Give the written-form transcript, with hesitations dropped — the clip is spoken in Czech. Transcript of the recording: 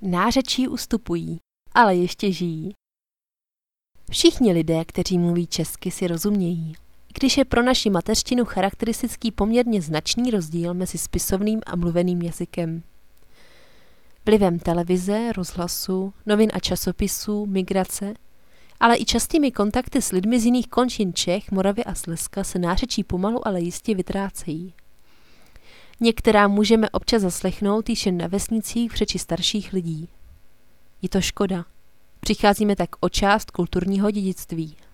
nářečí ustupují, ale ještě žijí. Všichni lidé, kteří mluví česky, si rozumějí, i když je pro naši mateřštinu charakteristický poměrně značný rozdíl mezi spisovným a mluveným jazykem. Vlivem televize, rozhlasu, novin a časopisů, migrace, ale i častými kontakty s lidmi z jiných končin Čech, Moravy a Slezska se nářečí pomalu, ale jistě vytrácejí. Některá můžeme občas zaslechnout již jen na vesnicích v řeči starších lidí. Je to škoda. Přicházíme tak o část kulturního dědictví.